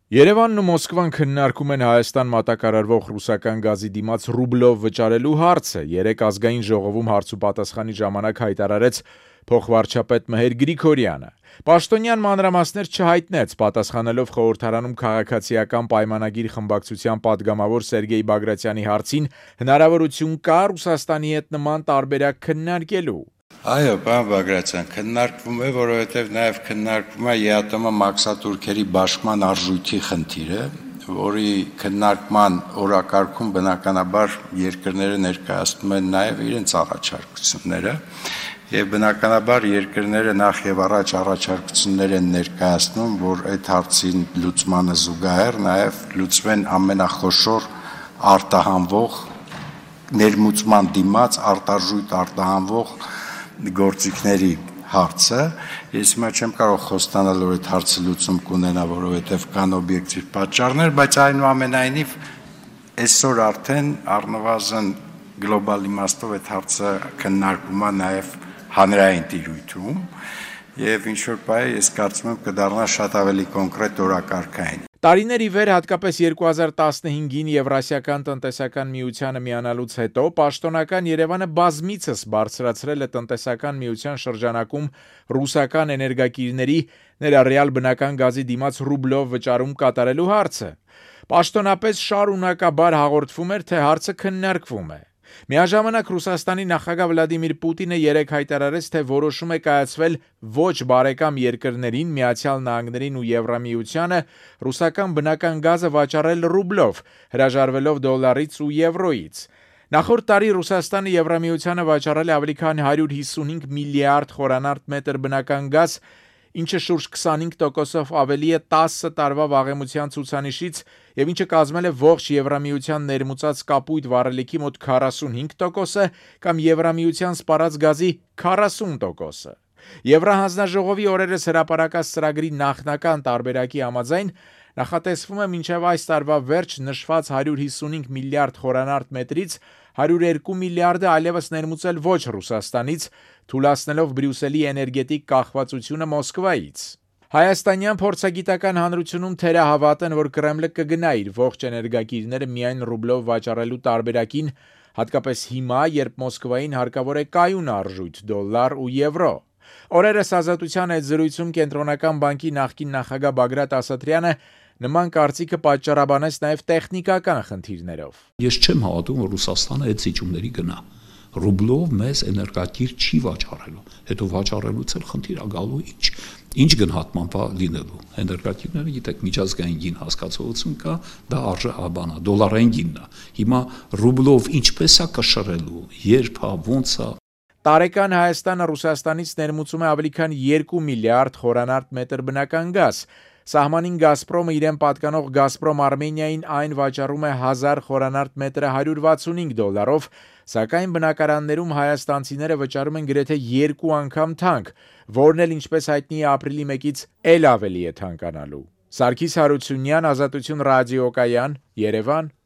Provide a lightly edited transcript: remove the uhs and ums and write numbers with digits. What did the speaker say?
Երևանն ու Մոսկվան քննարկում են Հայաստան մատակարարվող ռուսական գազի դիմաց ռուբլով վճարելու հարցը։ Երեկ ազգային ժողովում հարց ու պատասխանի ժամանակ հայտարարեց փոխվարչապետ Մհեր Գրիգորյանը։ Պաշտոնյան մանրամասներ չհայտնեց, պատասխանելով խորհրդարանում քաղաքացիական պայմանագիր խմբակցության падգամավոր Սերգեյ Բագրատյանի հարցին, հնարավորություն կա Ռուսաստանի հետ նման տարբերակ քննարկելու։ Այո, պարոն Բագրատյան, քննարկվում է, որովհետև նաև քննարկվում է ԵԱՏՄ մաքսատուրքերի բաշխման արժույթի խնդիրը, որի քննարկման օրակարգում բնականաբար երկրները ներկայացնում են նաև իրենց առաջարկությունները, եւ բնականաբար երկրները նախ եւ առաջ առաջարկություններ են ներկայացնում, որ այդ հարցին լուծմանը զուգահեռ նաև լուծվեն ամենախոշոր արտահանվող ներմուծման դիմաց արտարժույթ արտահանվող գործիքների հարցը, ես հիմա չեմ կարող խոստանալ, որ այդ հարցը լուծում կունենա, որովհետև կան օբյեկտիվ պատճառներ, բայց այնուամենայնիվ այսօր արդեն առնվազն գլոբալ իմաստով այդ հարցը քննարկվում է նաև հանրային տիրույթում, եւ ինչ որ բայ ես կարծում եմ կդառնա շատ ավելի կոնկրետ օրակարգային։ Տարիներ ի վեր, հատկապես 2015-ին Եվրասիական տնտեսական միությանը միանալուց հետո, պաշտոնական Երևանը բազմիցս բարձրացրել է տնտեսական միության շրջանակում ռուսական էներգակիրների, ներառյալ բնական գազի դիմաց ռուբլով վճարում կատարելու հարցը։ Պաշտոնապես շարունակաբար հաղորդվում էր, թե հարցը քննարկվում է։ Միաժամանակ Ռուսաստանի նախագահ Վլադիմիր Պուտինը երեկ հայտարարեց, թե որոշում է կայացվել ոչ բարեկամ երկրներին, Միացյալ Նահանգներին ու Եվրամիությանը ռուսական բնական գազը վաճառել ռուբլով, հրաժարվելով դոլարից ու եվրոյից։ Նախորդ տարի Ռուսաստանը Եվրամիությանը վաճառել է ավելի քան 155 միլիարդ խորանարդ մետր բնական գազ, ինչը շուրջ 25%-ով ավելի է 10 տարվա վաղեմության ցուցանիշից եւ ինչը կազմել է ողջ Եվրամիության ներմուծած կապույտ վառելիքի մոտ 45%-ը կամ Եվրամիության սպառած գազի 40%-ը։ Եվրահանձնաժողովի օրերս հրապարակած ծրագրի նախնական տարբերակի համաձայն նախատեսվում է մինչև այս տարվա վերջ նշված 155 միլիարդ խորանարդ մետրից 102 միլիարդը այլևս ներմուծել ոչ Ռուսաստանից, թույլատնելով Բրյուսելի էներգետիկ կախվածությունը Մոսկվայից։ Հայաստանյան փորձագիտական հանրությունում թերահավատ են, որ Կրեմլը կգնա իր ողջ էներգակիրները միայն ռուբլով վաճառելու տարբերակին, հատկապես հիմա, երբ Մոսկվային հարկավոր է կայուն արժույթ՝ դոլար ու եվրո։ Օրերս Ազատության այդ զրույցում Կենտրոնական բանկի նախկին նախագահ Բագրատ Ասատրյանը նման կարծիքը պատճառաբանեց նաև տեխնիկական խնդիրներով։ Ես չեմ հավատում, որ Ռուսաստանը այդ զիջումների գնա։ Ռուբլով մեզ էներգակիր չի վաճառելու, հետո վաճառելուց էլ խնդիր է գալու ինչ գնահատման բա լինելու։ Էներգակիրները, գիտեք, միջազգային գին հասկացողություն կա, դա արժե դոլարային գինն է։ Հիմա ռուբլով ինչպես է կշռելու, երբ է, ոնց է։ Տարեկան Հայաստանը Ռուսաստանից ներմուծում է ավելի քան 2 միլիարդ խորանարդ մետր բնական գազ։ Սահմանին Գազպրոմը իրեն պատկանող Գազպրոմ Արմենիային այն վաճառում է 1000 խորանարդ մետրը 165 դոլարով, սակայն բնակարաններում հայաստանցիները վճարում են գրեթե 2 անգամ թանկ, որն էլ ինչպես հայտնի է ապրիլի 1-ից էլ ավելի է թանկանալու։ Սարգիս Հարությունյան, Ազատություն ռադիոկայան, Երևան։